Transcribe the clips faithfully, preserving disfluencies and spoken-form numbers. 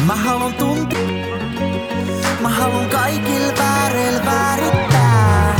Mä haluun tuntea, mä haluun kaikilla vääreillä väärittää.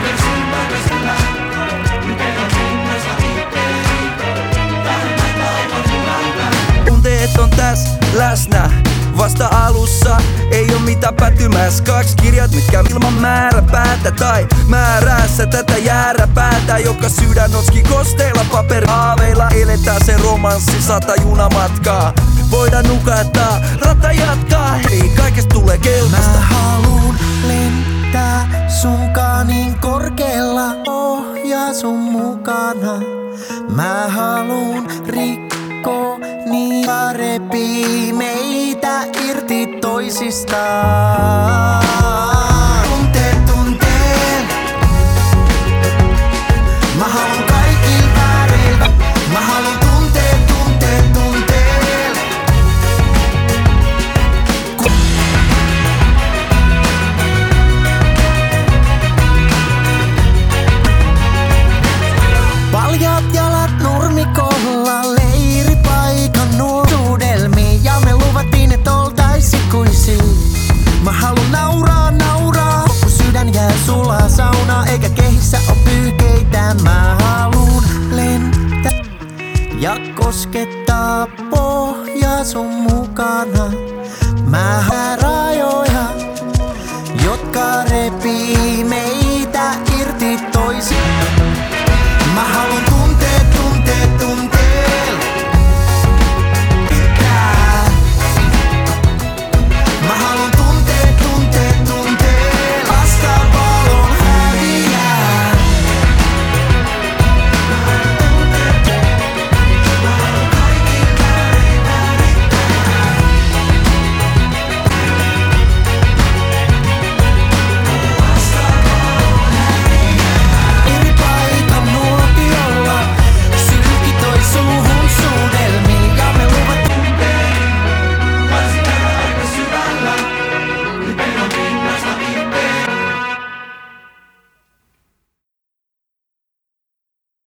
Tunteet on tässä läsnä vasta alussa, ei oo mitä pätymäs. Kaksi kirjat, mitkä ilman määräpäätä tai määräässä tätä jääräpäätä, joka sydän otski kosteilla paperihaaveilla. Eletään se romanssi sata junamatkaa, voidaan nukahtaa, rata jatkaa, hei kaikesta tulee keltaista. Mä haluun lentää sunkaan niin korkealla, ohjaa sun mukana. Mä haluun rikkoa niin repii meitä irti toisistaan. Tunteet, tunteet. Mä haluun kaikilla vääreillä. Mä haluun tunteet, tunteet, tunteet. Paljat jalat nurmikolla, leiripaikan nuoruudelmiin. Ja me luvattiin, et oltais ikuisia. Mä haluun nauraa, nauraa, kun sydän jää sulaa saunaa, eikä kehissä oo pyyhkeitä. Mä haluun lentää ja koskettaa pohjaa sun mukana. Mä